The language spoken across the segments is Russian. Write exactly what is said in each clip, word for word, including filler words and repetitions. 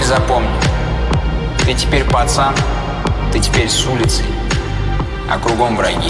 запомни, ты теперь пацан, ты теперь с улицы, а кругом враги.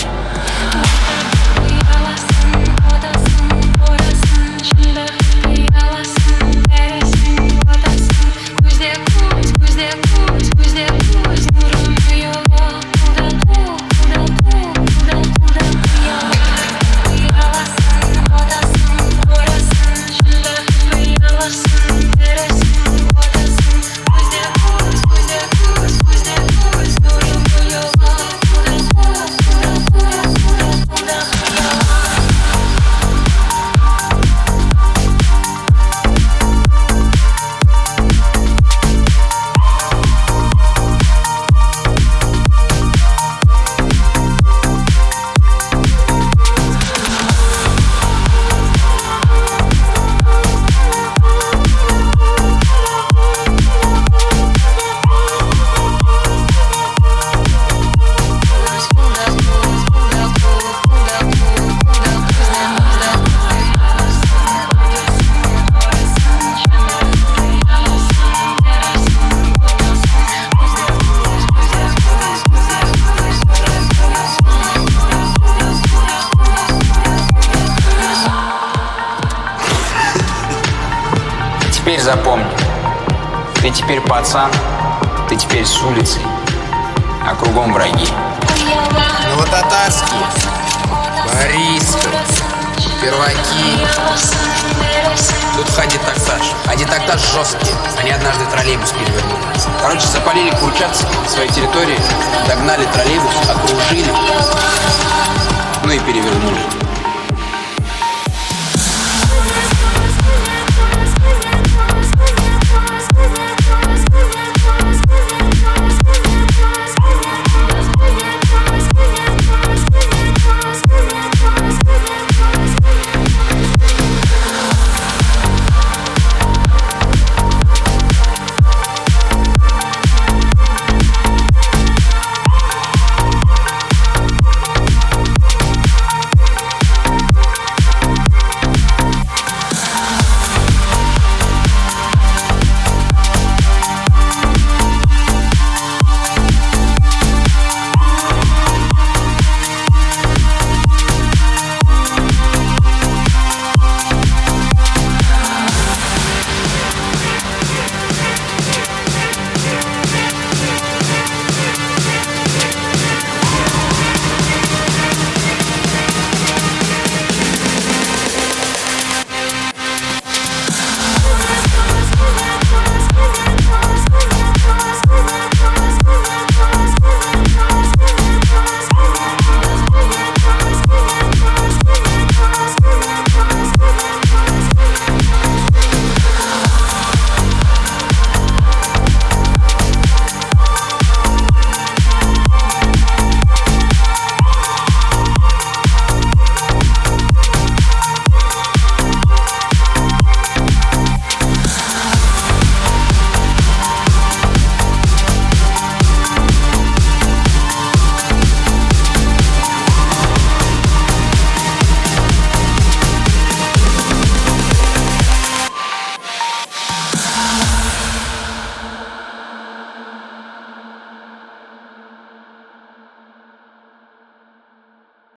Теперь запомни, ты теперь пацан, ты теперь с улицы, а кругом враги. Новотатарский, Борисов, Перваки. Тут ходит таксаж. Один тактаж жесткий. Они однажды троллейбус перевернули. Короче, запалили курчатцы на своей территории, догнали троллейбус, окружили, ну и перевернули.